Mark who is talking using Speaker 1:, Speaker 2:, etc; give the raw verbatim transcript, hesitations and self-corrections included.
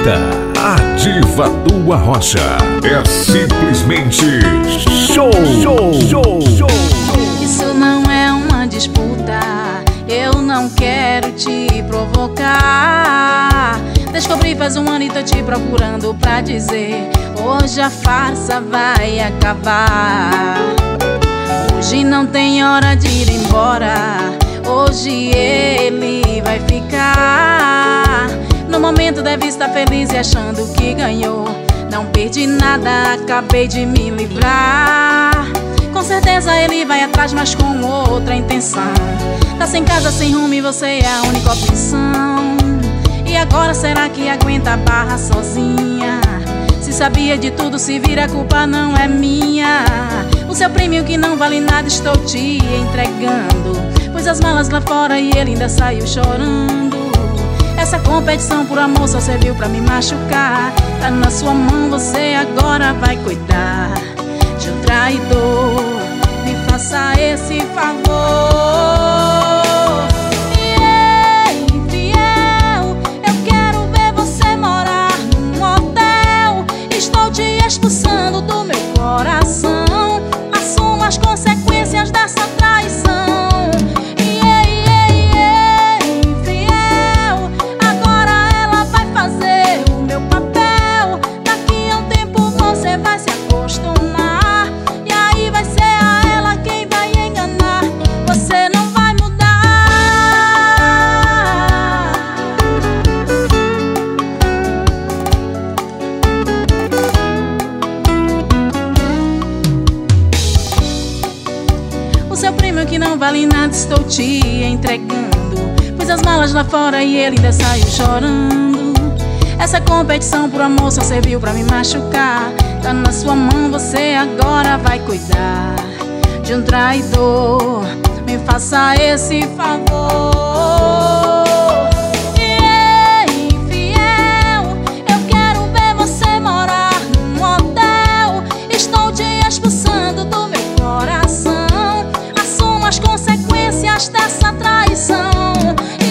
Speaker 1: apresenta a diva do Arrocha. É simplesmente show, show, show, show.
Speaker 2: Isso não é uma disputa, eu não quero te provocar. Descobri faz um ano e tô te procurando pra dizer: hoje a farsa vai acabar. Hoje não tem hora de ir embora, hoje ele vai ficar. No momento deve estar feliz e achando que ganhou. Não perdi nada, acabei de me livrar. Com certeza ele vai atrás, mas com outra intenção. Tá sem casa, sem rumo e você é a única opção. E agora será que aguenta a barra sozinha? Se sabia de tudo, se vira, a culpa não é minha. O seu prêmio que não vale nada estou te entregando. Pus as malas lá fora e ele ainda saiu chorando. Essa competição por amor só serviu pra me machucar. Tá na sua mão, você agora vai cuidar de um traidor. Me faça esse favor. Ei, infiel, eu quero ver você morar num hotel. Estou te expulsando do meu coração. Assuma as consequências dessa traição. O seu prêmio que não vale nada estou te entregando. Pus as malas lá fora e ele ainda saiu chorando. Essa competição por amor só serviu pra me machucar. Tá na sua mão, você agora vai cuidar de um traidor. Me faça esse favor. Ei, infiel, eu quero ver você morar num hotel. Estou te expulsando do meu coração. As consequências dessa traição.